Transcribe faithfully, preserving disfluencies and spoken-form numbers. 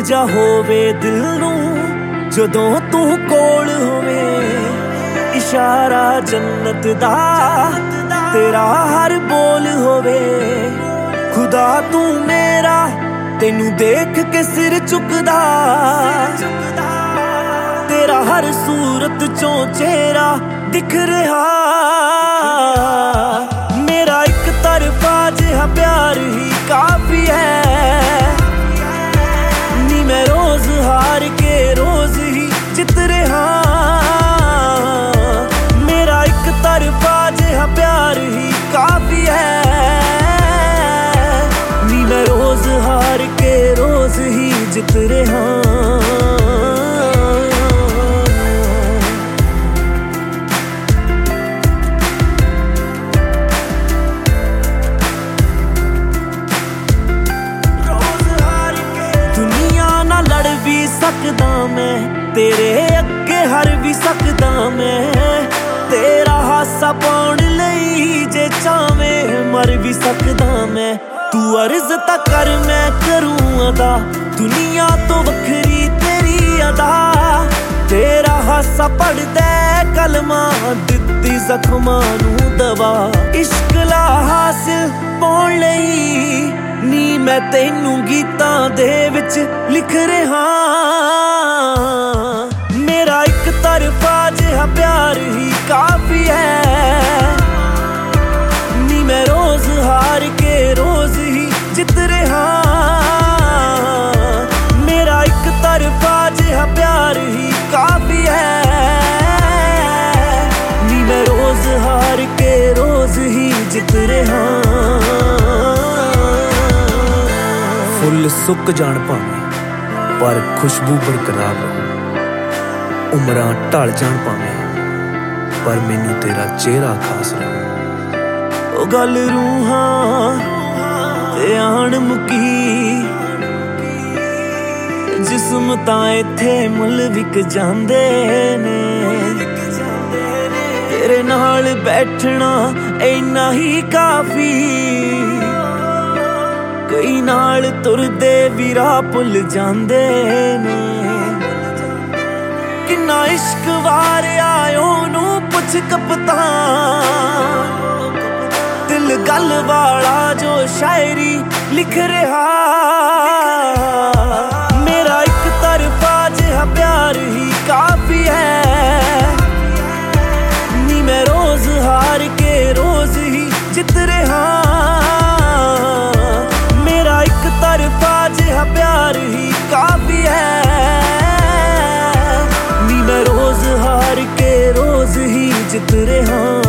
ਜਾ ਹੋਵੇ ਦਿਲ ਨੂੰ ਜਦੋਂ ਤੂੰ ਕੋਲ ਹੋਵੇ। ਇਸ਼ਾਰਾ ਜੰਨਤ ਦਾ ਤੇਰਾ ਹਰ ਬੋਲ ਹੋਵੇ। ਖੁਦਾ ਤੂੰ ਮੇਰਾ ਤੈਨੂੰ ਦੇਖ ਕੇ ਸਿਰ ਝੁਕਦਾ। ਤੇਰਾ ਹਰ ਸੂਰਤ ਚੋਂ ਚਿਹਰਾ ਦਿਖ ਰਿਹਾ। ਮੇਰਾ ਇੱਕ ਤਰਫਾ ਜਿਹਾ ਪਿਆਰ ਹੀ ਕਾਫੀ ਹੈ। ਨੀ ਮੈਂ ਰੋਜ਼ ਹਾਰ ਕੇ ਰੋਜ਼ ਹੀ ਜਿੱਤ ਰਿਹਾ। ਮੇਰਾ ਇੱਕ ਤਰਫਾ ਜਿਹਾ ਪਿਆਰ ਹੀ ਕਾਫੀ ਹੈ। ਨੀ ਮੈਂ ਰੋਜ਼ ਹਾਰ ਕੇ ਰੋਜ਼ ਹੀ ਜਿੱਤ ਰਿਹਾ। ਸਕਦਾ ਮੈਂ ਤੇਰੇ ਅੱਗੇ ਹਰ ਵੀ ਸਕਦਾ ਮੈਂ। ਤੇਰਾ ਹਾਸਾ ਪਾਉਣ ਲਈ ਜੇ ਚਾਵੇਂ ਮਰ ਵੀ ਸਕਦਾ ਮੈਂ। ਤੂੰ ਅਰਜ਼ ਤਾਂ ਕਰ ਮੈਂ ਕਰੂੰ ਅਦਾ ਦੁਨੀਆ ਤੋਂ ਵੱਖਰੀ ਤੇਰੀ ਅਦਾ। ਤੇਰਾ ਹਾਸਾ ਪੜਦਾ ਕਲਮਾਂ ਦਿੱਤੀ ਜ਼ਖਮਾਂ ਨੂੰ ਦਵਾ। ਇਸ਼ਕ ਲਾ ਹਾਸਿਲ ਪਾਉਣ ਲਈ ਨੀ ਮੈਂ ਤੈਨੂੰ ਗੀਤਾਂ ਦੇ ਵਿੱਚ ਲਿਖ ਰਿਹਾ। ਮੇਰਾ ਇੱਕ ਤਰਫਾ ਜਿਹਾ ਪਿਆਰ ਹੀ ਕਾਫੀ ਹੈ। ਨੀ ਮੈਂ ਰੋਜ਼ ਹਾਰ ਕੇ ਰੋਜ਼ ਹੀ ਜਿੱਤ ਰਿਹਾ। ਮੇਰਾ ਇੱਕ ਤਰਫਾ ਜਿਹਾ ਪਿਆਰ ਹੀ ਕਾਫੀ ਹੈ। ਨੀ ਮੈਂ ਰੋਜ਼ ਹਾਰ ਕੇ ਰੋਜ਼ ਹੀ ਜਿੱਤ ਰਿਹਾ। ਫੁੱਲ ਸੁੱਕ ਜਾਣ ਭਾਵੇਂ ਪਰ ਖੁਸ਼ਬੂ ਬਰਕਰਾਰ ਰਹੂ। ਉਮਰਾਂ ਢਲ ਜਾਣ ਭਾਵੇਂ ਪਰ ਮੈਨੂੰ ਤੇਰਾ ਚਿਹਰਾ ਖਾਸ ਰਹੂ। ਉਹ ਗੱਲ ਰੂਹਾਂ ਤੇ ਆਣ ਮੁਕੀ ਜਿਸਮ ਤਾਂ ਇੱਥੇ ਮੁੱਲ ਵਿਕ ਜਾਂਦੇ ਨੇ। ਤੇਰੇ ਨਾਲ ਬੈਠਣਾ ਇੰਨਾ ਹੀ ਕਾਫੀ। ਕਈ ਨਾਲ ਤੁਰਦੇ ਵੀ ਰਾਹ ਭੁੱਲ ਜਾਂਦੇ ਨੇ। ਕਿੰਨਾ ਇਸ਼ਕ ਵਾਰਿਆ ਉਹਨੂੰ ਪੁੱਛ ਕਪਤਾਨ। ਦਿਲ ਗੱਲ ਵਾਲਾ ਜੋ ਸ਼ਾਇਰੀ ਲਿਖ ਰਿਹਾ। ਮੇਰਾ ਇੱਕ ਤਰਫਾ ਜਿਹਾ ਪਿਆਰ ਹੀ ਕਾਫੀ ਹੈ। ਨੀ ਮੈਂ ਰੋਜ਼ ਹਾਰ ਕੇ ਰੋਜ਼ ਹੀ ਜਿੱਤ ਰਿਹਾ। ਤਰਫਾ ਜਿਹਾ ਪਿਆਰ ਹੀ ਕਾਫੀ ਹੈ। ਨੀ ਮੈਂ ਰੋਜ਼ ਹਾਰ ਕੇ ਰੋਜ਼ ਹੀ ਜਿੱਤ ਰਿਹਾ।